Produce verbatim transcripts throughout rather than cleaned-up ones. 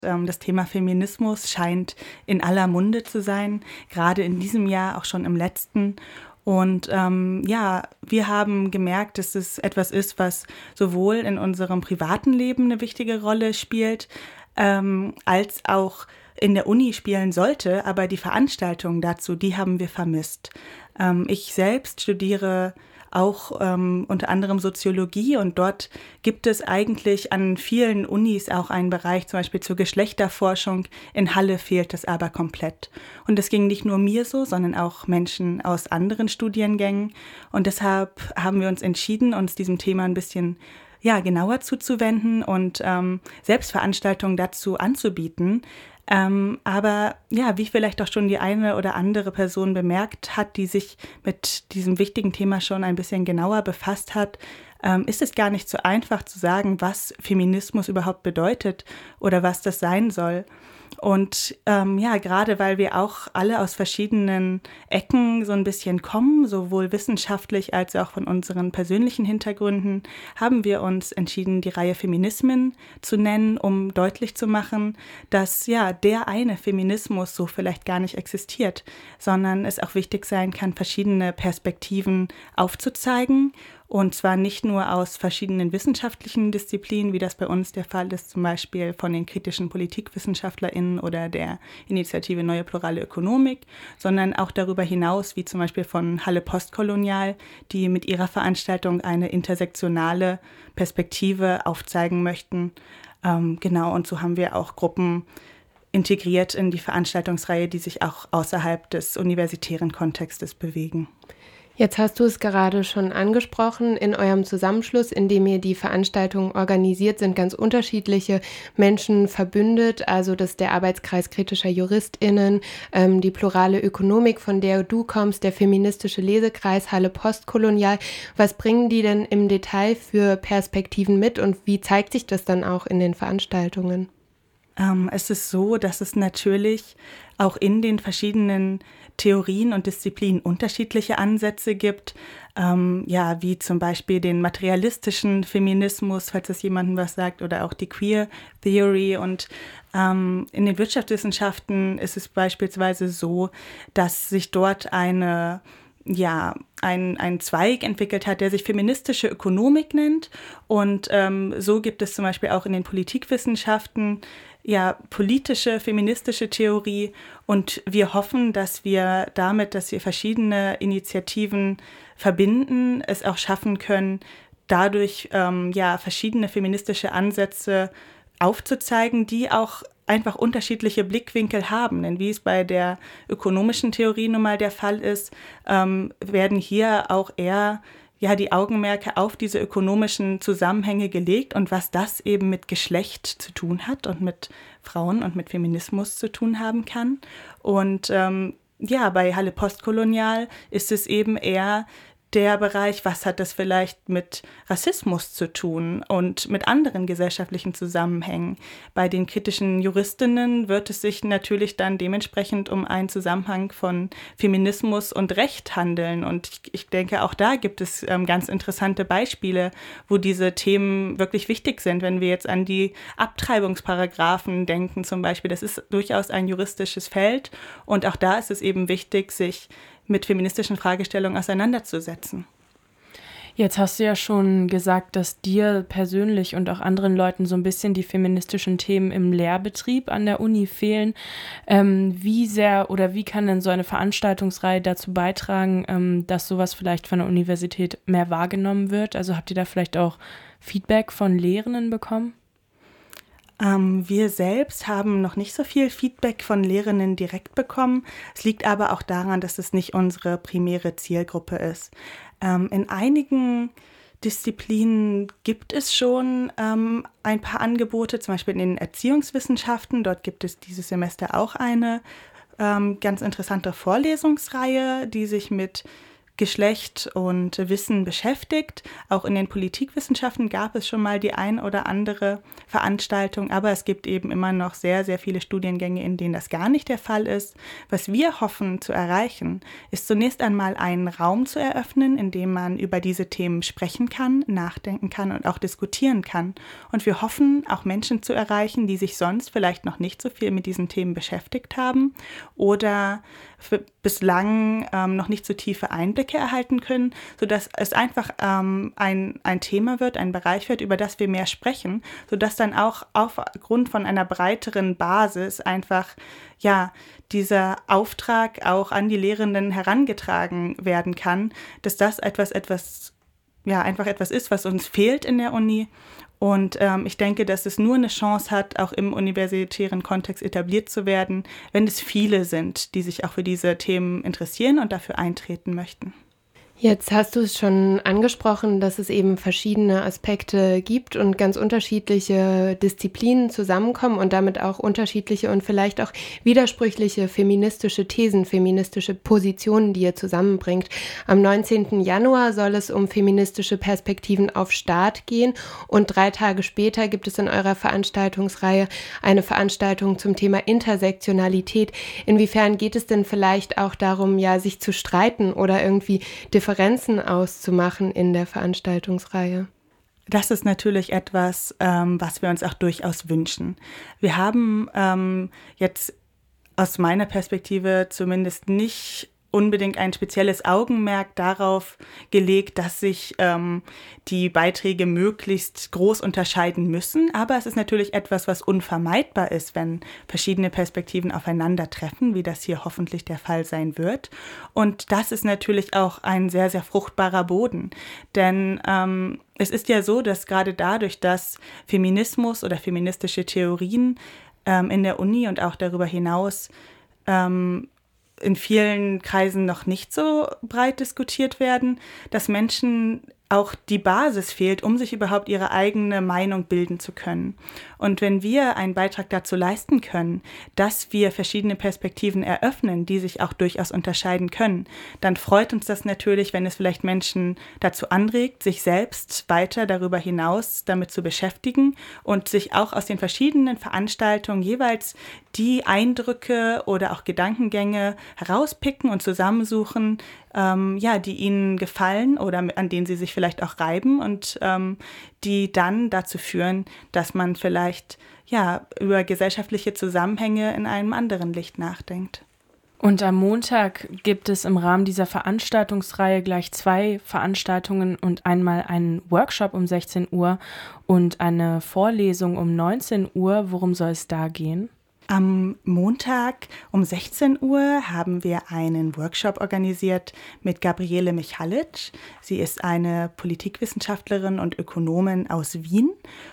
Ähm, das Thema Feminismus scheint in aller Munde zu sein, gerade in diesem Jahr, auch schon im letzten. Und ähm, ja, wir haben gemerkt, dass es etwas ist, was sowohl in unserem privaten Leben eine wichtige Rolle spielt, ähm, als auch in der Uni spielen sollte. Aber die Veranstaltungen dazu, die haben wir vermisst. Ähm, ich selbst studiere auch ähm, unter anderem Soziologie, und dort gibt es eigentlich an vielen Unis auch einen Bereich, zum Beispiel zur Geschlechterforschung. In Halle fehlt es aber komplett. Und das ging nicht nur mir so, sondern auch Menschen aus anderen Studiengängen. Und deshalb haben wir uns entschieden, uns diesem Thema ein bisschen ja, genauer zuzuwenden und ähm, Selbstveranstaltungen dazu anzubieten. Ähm, aber ja, wie vielleicht auch schon die eine oder andere Person bemerkt hat, die sich mit diesem wichtigen Thema schon ein bisschen genauer befasst hat, ähm, ist es gar nicht so einfach zu sagen, was Feminismus überhaupt bedeutet oder was das sein soll. Und ähm, ja, gerade weil wir auch alle aus verschiedenen Ecken so ein bisschen kommen, sowohl wissenschaftlich als auch von unseren persönlichen Hintergründen, haben wir uns entschieden, die Reihe Feminismen zu nennen, um deutlich zu machen, dass ja der eine Feminismus so vielleicht gar nicht existiert, sondern es auch wichtig sein kann, verschiedene Perspektiven aufzuzeigen. Und zwar nicht nur aus verschiedenen wissenschaftlichen Disziplinen, wie das bei uns der Fall ist, zum Beispiel von den kritischen PolitikwissenschaftlerInnen oder der Initiative Neue Plurale Ökonomik, sondern auch darüber hinaus, wie zum Beispiel von Halle Postkolonial, die mit ihrer Veranstaltung eine intersektionale Perspektive aufzeigen möchten. Ähm, genau, und so haben wir auch Gruppen integriert in die Veranstaltungsreihe, die sich auch außerhalb des universitären Kontextes bewegen. Jetzt hast du es gerade schon angesprochen, in eurem Zusammenschluss, in dem ihr die Veranstaltung organisiert, sind ganz unterschiedliche Menschen verbündet, also das ist der Arbeitskreis kritischer JuristInnen, ähm, die plurale Ökonomik, von der du kommst, der feministische Lesekreis Halle Postkolonial. Was bringen die denn im Detail für Perspektiven mit und wie zeigt sich das dann auch in den Veranstaltungen? Ähm, es ist so, dass es natürlich auch in den verschiedenen Theorien und Disziplinen unterschiedliche Ansätze gibt, ähm, ja, wie zum Beispiel den materialistischen Feminismus, falls das jemandem was sagt, oder auch die Queer Theory. Und ähm, in den Wirtschaftswissenschaften ist es beispielsweise so, dass sich dort eine ja, ein, ein Zweig entwickelt hat, der sich feministische Ökonomik nennt. Und ähm, so gibt es zum Beispiel auch in den Politikwissenschaften ja politische, feministische Theorie. Und wir hoffen, dass wir damit, dass wir verschiedene Initiativen verbinden, es auch schaffen können, dadurch ähm, ja verschiedene feministische Ansätze aufzuzeigen, die auch einfach unterschiedliche Blickwinkel haben. Denn wie es bei der ökonomischen Theorie nun mal der Fall ist, ähm, werden hier auch eher ja, die Augenmerke auf diese ökonomischen Zusammenhänge gelegt und was das eben mit Geschlecht zu tun hat und mit Frauen und mit Feminismus zu tun haben kann. Und ähm, ja, bei Halle Postkolonial ist es eben eher der Bereich, was hat das vielleicht mit Rassismus zu tun und mit anderen gesellschaftlichen Zusammenhängen. Bei den kritischen Juristinnen wird es sich natürlich dann dementsprechend um einen Zusammenhang von Feminismus und Recht handeln. Und ich, ich denke, auch da gibt es ähm, ganz interessante Beispiele, wo diese Themen wirklich wichtig sind. Wenn wir jetzt an die Abtreibungsparagraphen denken zum Beispiel, das ist durchaus ein juristisches Feld. Und auch da ist es eben wichtig, sich mit feministischen Fragestellungen auseinanderzusetzen. Jetzt hast du ja schon gesagt, dass dir persönlich und auch anderen Leuten so ein bisschen die feministischen Themen im Lehrbetrieb an der Uni fehlen. Ähm, wie sehr oder wie kann denn so eine Veranstaltungsreihe dazu beitragen, ähm, dass sowas vielleicht von der Universität mehr wahrgenommen wird? Also habt ihr da vielleicht auch Feedback von Lehrenden bekommen? Ähm, wir selbst haben noch nicht so viel Feedback von Lehrenden direkt bekommen. Es liegt aber auch daran, dass es nicht unsere primäre Zielgruppe ist. Ähm, in einigen Disziplinen gibt es schon ähm, ein paar Angebote, zum Beispiel in den Erziehungswissenschaften. Dort gibt es dieses Semester auch eine ähm, ganz interessante Vorlesungsreihe, die sich mit Geschlecht und Wissen beschäftigt. Auch in den Politikwissenschaften gab es schon mal die ein oder andere Veranstaltung, aber es gibt eben immer noch sehr, sehr viele Studiengänge, in denen das gar nicht der Fall ist. Was wir hoffen zu erreichen, ist zunächst einmal einen Raum zu eröffnen, in dem man über diese Themen sprechen kann, nachdenken kann und auch diskutieren kann. Und wir hoffen, auch Menschen zu erreichen, die sich sonst vielleicht noch nicht so viel mit diesen Themen beschäftigt haben oder bislang ähm, noch nicht so tiefe Einblicke erhalten können, sodass es einfach ähm, ein, ein Thema wird, ein Bereich wird, über das wir mehr sprechen, sodass dann auch aufgrund von einer breiteren Basis einfach ja dieser Auftrag auch an die Lehrenden herangetragen werden kann, dass das etwas, etwas, ja, einfach etwas ist, was uns fehlt in der Uni. Und ähm, ich denke, dass es nur eine Chance hat, auch im universitären Kontext etabliert zu werden, wenn es viele sind, die sich auch für diese Themen interessieren und dafür eintreten möchten. Jetzt hast du es schon angesprochen, dass es eben verschiedene Aspekte gibt und ganz unterschiedliche Disziplinen zusammenkommen und damit auch unterschiedliche und vielleicht auch widersprüchliche feministische Thesen, feministische Positionen, die ihr zusammenbringt. Am neunzehnten Januar soll es um feministische Perspektiven auf Staat gehen und drei Tage später gibt es in eurer Veranstaltungsreihe eine Veranstaltung zum Thema Intersektionalität. Inwiefern geht es denn vielleicht auch darum, ja, sich zu streiten oder irgendwie Differenzen auszumachen in der Veranstaltungsreihe? Das ist natürlich etwas, ähm, was wir uns auch durchaus wünschen. Wir haben ähm, jetzt aus meiner Perspektive zumindest nicht unbedingt ein spezielles Augenmerk darauf gelegt, dass sich ähm, die Beiträge möglichst groß unterscheiden müssen. Aber es ist natürlich etwas, was unvermeidbar ist, wenn verschiedene Perspektiven aufeinandertreffen, wie das hier hoffentlich der Fall sein wird. Und das ist natürlich auch ein sehr, sehr fruchtbarer Boden. Denn ähm, es ist ja so, dass gerade dadurch, dass Feminismus oder feministische Theorien ähm, in der Uni und auch darüber hinaus ähm, in vielen Kreisen noch nicht so breit diskutiert werden, dass Menschen auch die Basis fehlt, um sich überhaupt ihre eigene Meinung bilden zu können. Und wenn wir einen Beitrag dazu leisten können, dass wir verschiedene Perspektiven eröffnen, die sich auch durchaus unterscheiden können, dann freut uns das natürlich, wenn es vielleicht Menschen dazu anregt, sich selbst weiter darüber hinaus damit zu beschäftigen und sich auch aus den verschiedenen Veranstaltungen jeweils die Eindrücke oder auch Gedankengänge herauspicken und zusammensuchen, ähm, ja, die ihnen gefallen oder an denen sie sich vielleicht auch reiben und ähm, die dann dazu führen, dass man vielleicht ja über gesellschaftliche Zusammenhänge in einem anderen Licht nachdenkt. Und am Montag gibt es im Rahmen dieser Veranstaltungsreihe gleich zwei Veranstaltungen und einmal einen Workshop um sechzehn Uhr und eine Vorlesung um neunzehn Uhr. Worum soll es da gehen? Am Montag um sechzehn Uhr haben wir einen Workshop organisiert mit Gabriele Michalic. Sie ist eine Politikwissenschaftlerin und Ökonomin aus Wien.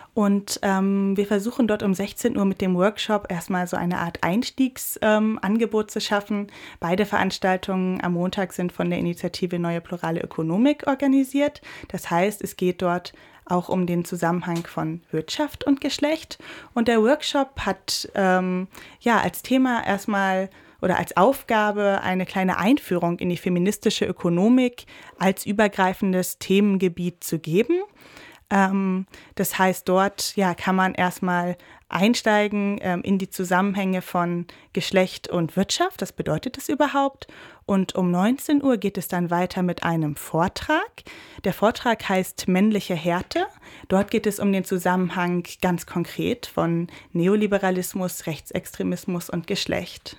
Und ähm, wir versuchen dort um sechzehn Uhr mit dem Workshop erstmal so eine Art Einstiegsangebot ähm, zu schaffen. Beide Veranstaltungen am Montag sind von der Initiative Neue Plurale Ökonomik organisiert. Das heißt, es geht dort auch um den Zusammenhang von Wirtschaft und Geschlecht. Und der Workshop hat ähm, ja als Thema erstmal oder als Aufgabe eine kleine Einführung in die feministische Ökonomik als übergreifendes Themengebiet zu geben. Ähm, das heißt, dort ja, kann man erstmal einsteigen ähm, in die Zusammenhänge von Geschlecht und Wirtschaft. Was bedeutet das überhaupt? Und um neunzehn Uhr geht es dann weiter mit einem Vortrag. Der Vortrag heißt Männliche Härte. Dort geht es um den Zusammenhang ganz konkret von Neoliberalismus, Rechtsextremismus und Geschlecht.